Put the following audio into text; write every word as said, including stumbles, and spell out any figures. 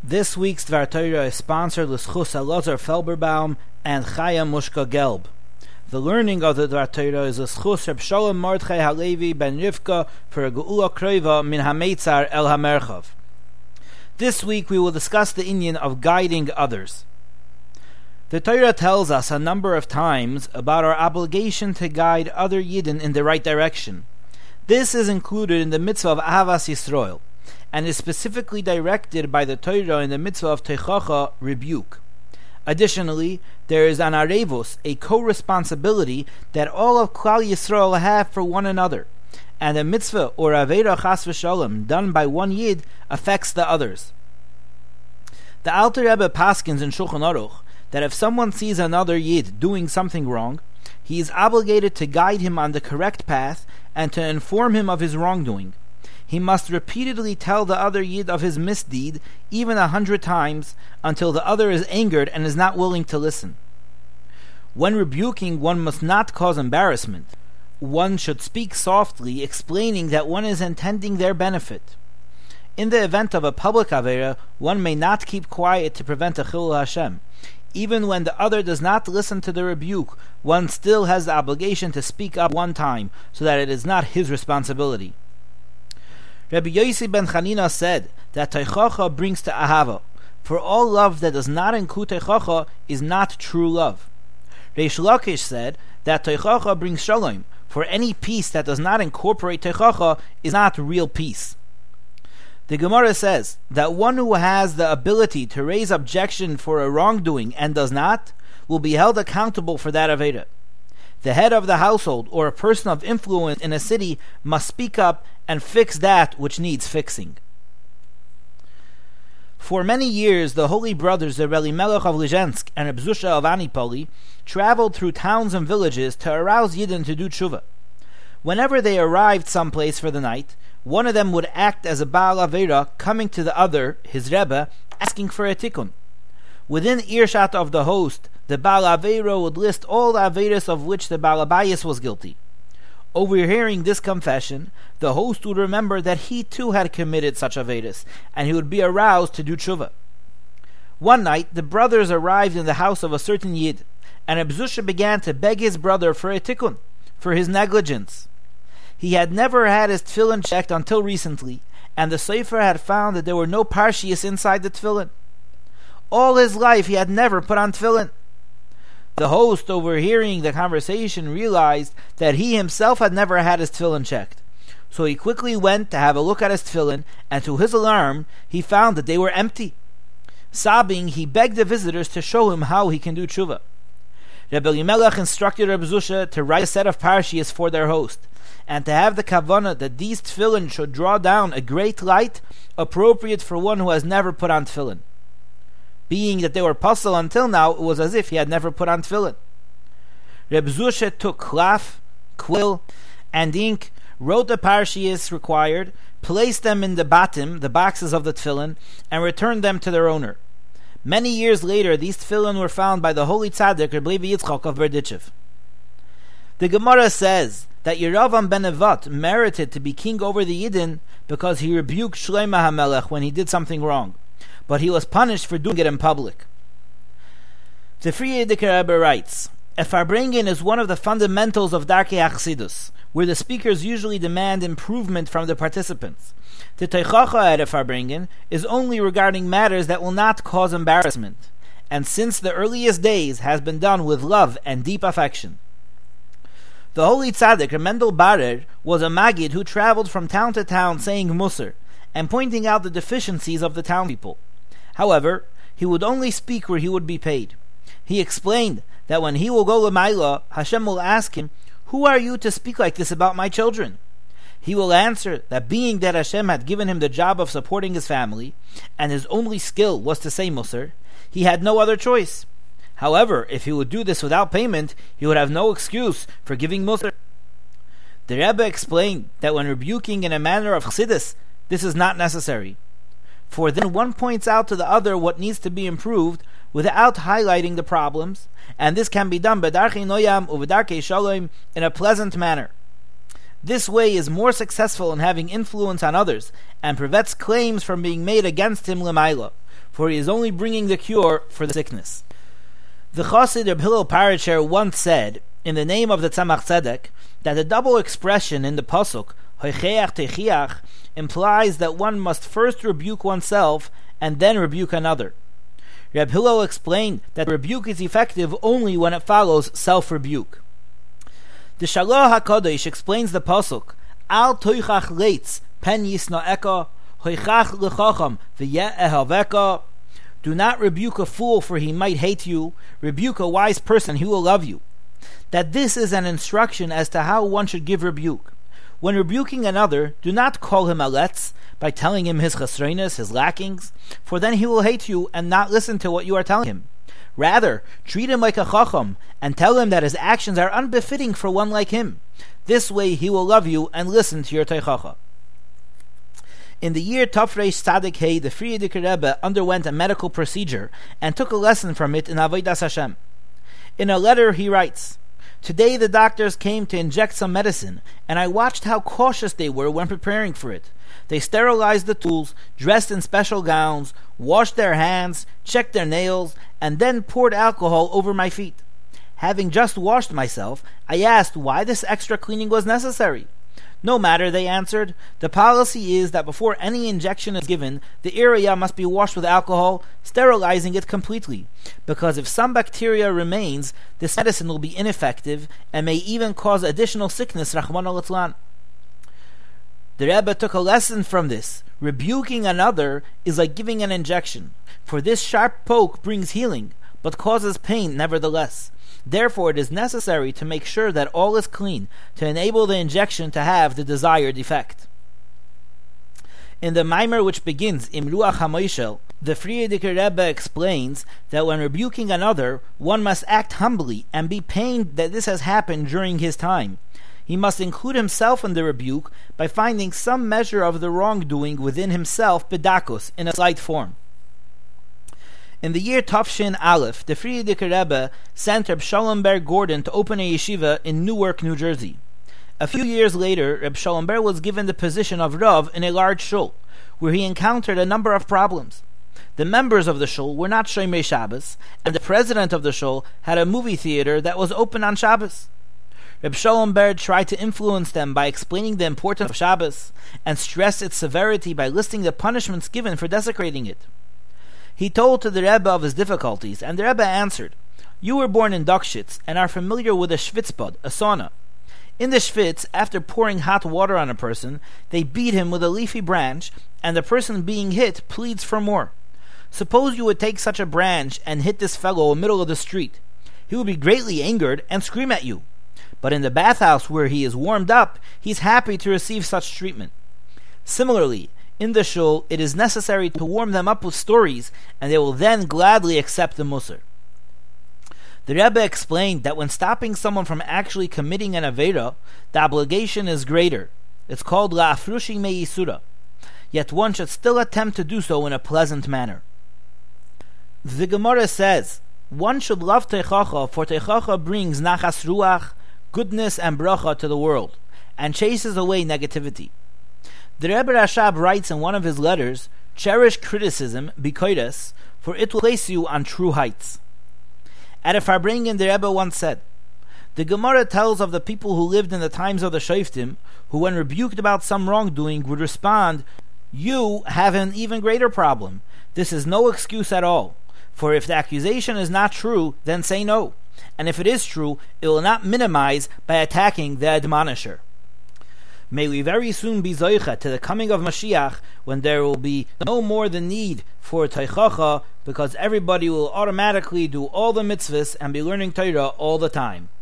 This week's Dvar Torah is sponsored L'Schus Elazar Felberbaum and Chaya Mushka Gelb. The learning of the Dvar Torah is L'Schus Reb Sholem Mordechai Halevi ben Rivka for a Geula Kroiva min HaMeitzar El HaMerchav. This week we will discuss the inyan of guiding others. The Torah tells us a number of times about our obligation to guide other Yidden in the right direction. This is included in the mitzvah of Ahavas Yisroel, and is specifically directed by the Torah in the mitzvah of Teichacha, rebuke. Additionally, there is an arevos, a co-responsibility that all of Klal Yisrael have for one another, and a mitzvah or aveira chas v'shalom done by one Yid affects the others. The Alter Rebbe paskins in Shulchan Aruch that if someone sees another Yid doing something wrong, he is obligated to guide him on the correct path and to inform him of his wrongdoing. He must repeatedly tell the other Yid of his misdeed, even a hundred times, until the other is angered and is not willing to listen. When rebuking, one must not cause embarrassment. One should speak softly, explaining that one is intending their benefit. In the event of a public avera, one may not keep quiet to prevent a chilul Hashem. Even when the other does not listen to the rebuke, one still has the obligation to speak up one time, so that it is not his responsibility. Rabbi Yossi ben Chanina said that Teichacha brings to Ahava, for all love that does not include Teichacha is not true love. Reish Lakish said that Teichacha brings Shalom, for any peace that does not incorporate Teichacha is not real peace. The Gemara says that one who has the ability to raise objection for a wrongdoing and does not, will be held accountable for that avera. The head of the household or a person of influence in a city must speak up and fix that which needs fixing. For many years, the holy brothers the Reb Elimelech of Lizhensk and Reb Zusha of Anipoli traveled through towns and villages to arouse Yidden to do tshuva. Whenever they arrived someplace for the night, one of them would act as a Baal Aveira, coming to the other, his Rebbe, asking for a tikkun. Within earshot of the host, the Baal Aveira would list all the Aveiras of which the Baal Abayis was guilty. Overhearing this confession, the host would remember that he too had committed such Aveiras, and he would be aroused to do tshuva. One night, the brothers arrived in the house of a certain Yid, and Reb Zusha began to beg his brother for a tikkun, for his negligence. He had never had his tefillin checked until recently, and the Sefer had found that there were no parshias inside the tefillin. All his life he had never put on tefillin. The host, overhearing the conversation, realized that he himself had never had his tefillin checked. So he quickly went to have a look at his tefillin, and to his alarm, he found that they were empty. Sobbing, he begged the visitors to show him how he can do tshuva. Rebbe Elimelech instructed Reb Zusha to write a set of parshias for their host, and to have the kavanah that these tefillin should draw down a great light, appropriate for one who has never put on tefillin. Being that they were puzzled until now, it was as if he had never put on tefillin. Reb Zusha took cloth, quill, and ink, wrote the parshias required, placed them in the batim, the boxes of the tefillin, and returned them to their owner. Many years later, these tefillin were found by the holy tzaddik Reb Levi Yitzchak of Berdichev. The Gemara says that Yeravam ben Nevat merited to be king over the Yidden because he rebuked Shlomo HaMelech when he did something wrong, but he was punished for doing it in public. The Frierdiker Rebbe writes, a farbrengen is one of the fundamentals of Darkei Achsidus, where the speakers usually demand improvement from the participants. The Teichacha at a farbrengen is only regarding matters that will not cause embarrassment, and since the earliest days has been done with love and deep affection. The holy tzaddik Mendel Barer was a Maggid who traveled from town to town saying Musar and pointing out the deficiencies of the town people. However, he would only speak where he would be paid. He explained that when he will go Lamaila, Hashem will ask him, "Who are you to speak like this about my children?" He will answer that being that Hashem had given him the job of supporting his family, and his only skill was to say Musar, he had no other choice. However, if he would do this without payment, he would have no excuse for giving Musar. The Rebbe explained that when rebuking in a manner of Chassidus, this is not necessary. For then one points out to the other what needs to be improved without highlighting the problems, and this can be done b'darkei noyam u'b'darkei shalom in a pleasant manner. This way is more successful in having influence on others and prevents claims from being made against him l'mayla, for he is only bringing the cure for the sickness. The Chassid Reb Hillel Paretsher once said, in the name of the Tzemach Tzedek, that the double expression in the pasuk Hoicheach Techiach implies that one must first rebuke oneself and then rebuke another. Reb Hillel explained that rebuke is effective only when it follows self-rebuke. The Shalach HaKadosh explains the pasuk Al Toichach Leitz Pen Yisna'eka Hoichach L'chacham V'yeh Ehaveka. Do not rebuke a fool, for he might hate you. Rebuke a wise person, he will love you. That this is an instruction as to how one should give rebuke. When rebuking another, do not call him aletz by telling him his chesronos, his lackings, for then he will hate you and not listen to what you are telling him. Rather, treat him like a chacham and tell him that his actions are unbefitting for one like him. This way he will love you and listen to your teichacha. In the year Tafresh Tzadik Hey, the Frierdiker Rebbe underwent a medical procedure and took a lesson from it in Avodas Hashem. In a letter he writes, "Today the doctors came to inject some medicine, and I watched how cautious they were when preparing for it. They sterilized the tools, dressed in special gowns, washed their hands, checked their nails, and then poured alcohol over my feet. Having just washed myself, I asked why this extra cleaning was necessary. No matter, they answered. The policy is that before any injection is given, the area must be washed with alcohol, sterilizing it completely. Because if some bacteria remains, this medicine will be ineffective and may even cause additional sickness, Rahman al-Islan." The Rebbe took a lesson from this. Rebuking another is like giving an injection, for this sharp poke brings healing, but causes pain nevertheless. Therefore, it is necessary to make sure that all is clean to enable the injection to have the desired effect. In the Maimer which begins in Ruach HaMoshel, the Frierdiker Rebbe explains that when rebuking another, one must act humbly and be pained that this has happened during his time. He must include himself in the rebuke by finding some measure of the wrongdoing within himself, bedakos, in a slight form. In the year Tafshin Aleph, the Frierdiker Rebbe sent Reb Shalom Ber Gordon to open a yeshiva in Newark, New Jersey. A few years later, Reb Shalom Ber was given the position of Rav in a large shul, where he encountered a number of problems. The members of the shul were not Shomer Shabbos, and the president of the shul had a movie theater that was open on Shabbos. Reb Shalom Ber tried to influence them by explaining the importance of Shabbos, and stressed its severity by listing the punishments given for desecrating it. He told to the Rebbe of his difficulties, and the Rebbe answered, "You were born in Dukshitz and are familiar with a schwitzbad, a sauna. In the schwitz, after pouring hot water on a person, they beat him with a leafy branch, and the person being hit pleads for more. Suppose you would take such a branch and hit this fellow in the middle of the street. He would be greatly angered and scream at you. But in the bathhouse where he is warmed up, he is happy to receive such treatment. Similarly, in the shul, it is necessary to warm them up with stories, and they will then gladly accept the musar." The Rebbe explained that when stopping someone from actually committing an avera, the obligation is greater. It's called la'afrushi me'yisura. Yet one should still attempt to do so in a pleasant manner. The Gemara says, one should love teichacha, for teichacha brings nachas ruach, goodness and bracha to the world, and chases away negativity. The Rebbe Rashab writes in one of his letters, "Cherish criticism, bikoides, for it will place you on true heights." At a Farbrengen, the Rebbe once said, "The Gemara tells of the people who lived in the times of the Shoftim, who when rebuked about some wrongdoing would respond, 'You have an even greater problem. This is no excuse at all. For if the accusation is not true, then say no. And if it is true, it will not minimize by attacking the admonisher.'" May we very soon be zoicha to the coming of Mashiach, when there will be no more the need for teichacha, because everybody will automatically do all the mitzvahs and be learning Torah all the time.